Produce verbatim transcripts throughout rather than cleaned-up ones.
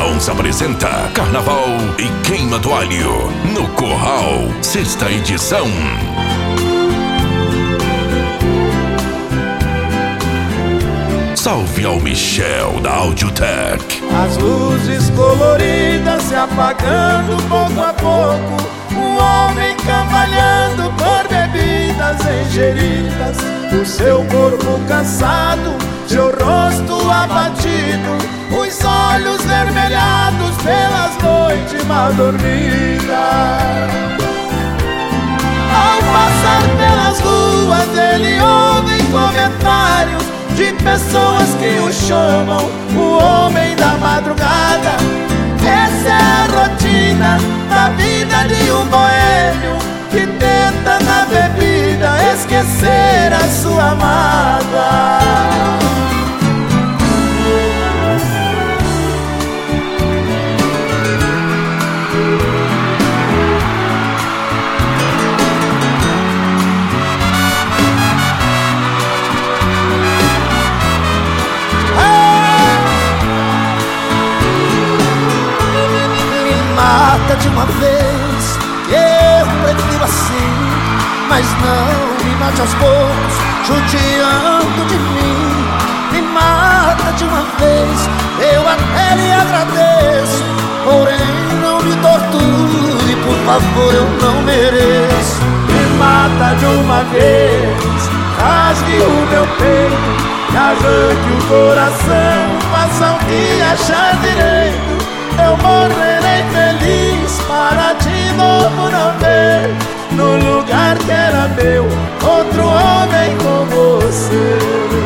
A Onça apresenta Carnaval e Queima do Alho no Curral, sexta edição. Salve ao Michel da Audiotech. As luzes coloridas se apagando pouco a pouco, um homem cambaleando por bebidas ingeridas, o seu corpo cansado, seu rosto abatido, os olhos vermelhados pelas noites mal dormidas. Ao passar pelas ruas ele ouve comentários de pessoas que o chamam o homem da madrugada. Essa é a rotina da vida de um boêmio que tenta na bebida esquecer a sua amada. Mata de uma vez, eu prefiro assim, mas não me mate aos poucos, judiando de mim. Me mata de uma vez, eu até lhe agradeço, porém não me torture, por favor, eu não mereço. Me mata de uma vez, rasgue o meu peito, me arranque o coração, faça o que achar direito. Eu morrerei feliz para de novo não ver, no lugar que era meu, outro homem com você.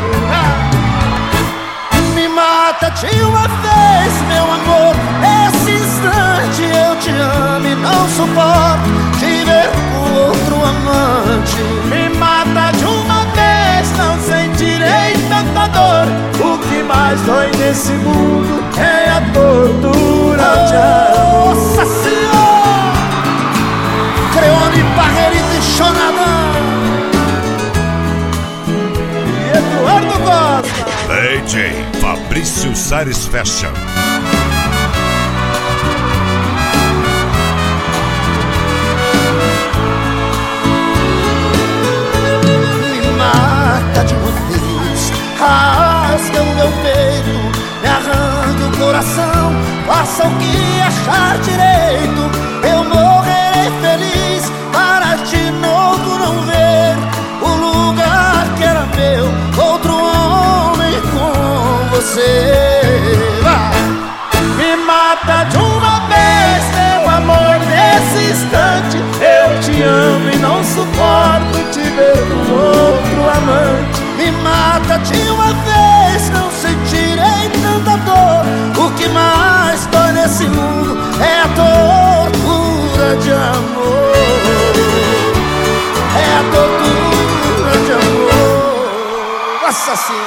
Me mata de uma vez, meu amor, esse instante eu te amo e não suporto te ver com outro amante. Me mata de uma vez, não sentirei tanta dor. O que mais dói nesse mundo é a tortura de amor. Nossa Senhora! Creone, Barreirita e Chonadão e Eduardo Costa. D J Fabrício Sares Fashion. Me mata de uma vez, rasga o meu peito, me arranque o coração, faça o que achar direito. Eu morrerei feliz para de novo não ver o lugar que era meu, outro homem com você. Vai! Me mata de uma vez, meu amor, nesse instante eu te amo e não suporto te ver com outro amante. Me mata de uma vez, não sentirei tanta dor. O que mais dói nesse mundo é a tortura de amor. É a tortura de amor. Nossa Senhora.